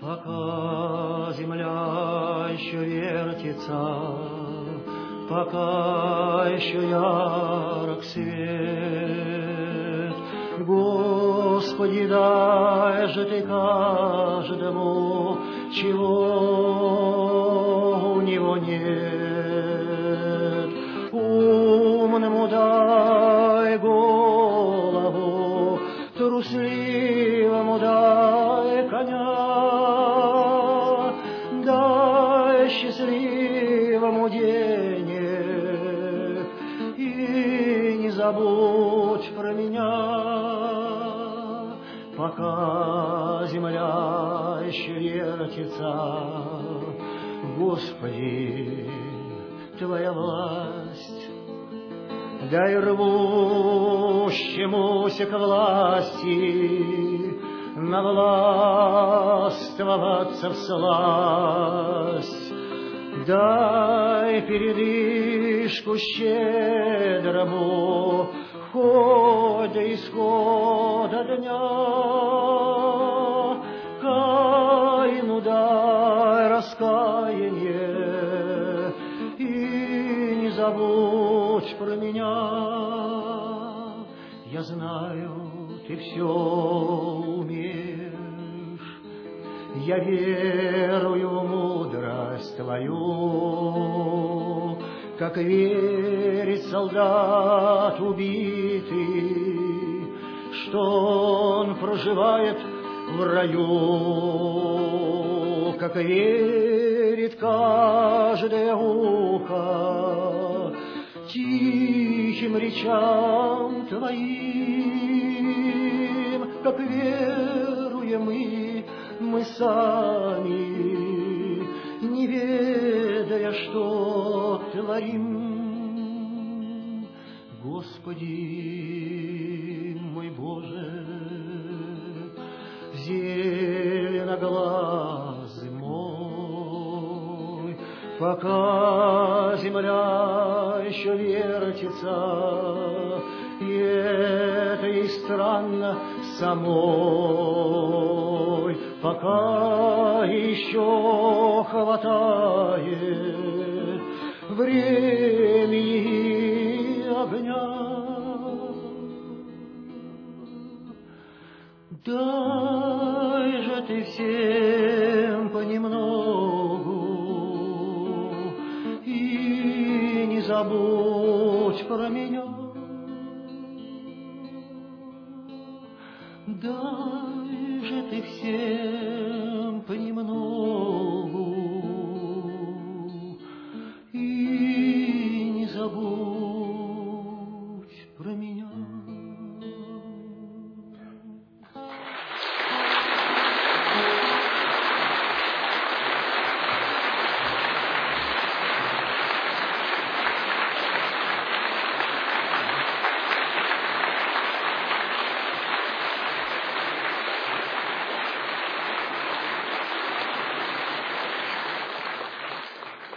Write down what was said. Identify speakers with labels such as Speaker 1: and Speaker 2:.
Speaker 1: Пока земля еще вертится, пока еще ярок свет, Господи, дай же Ты каждому, чего у него нет. Умному дай голову, трусливому дай коня, дай счастливому денег и не забудь про меня. Пока земля еще вертится, Господи, Твоя власть, дай рвущемуся к власти навластвоваться всласть, дай передышку щедрому хоть до исхода дня, Каину дай раскаяние и не забудь про меня. Я знаю, Ты все умеешь, я верую в мудрость Твою, как верит солдат убитый, что он проживает в раю, как верит каждое ухо тихим речам Твоим, как веруем мы сами, не ведая, что творим. Господи мой Боже, зеленоглазый мой, пока земля еще вертится, и это и странно самой, пока еще хватает времени огня. Дай же Ты всем понемногу и не забудь про меня. Дай же Ты всем понемногу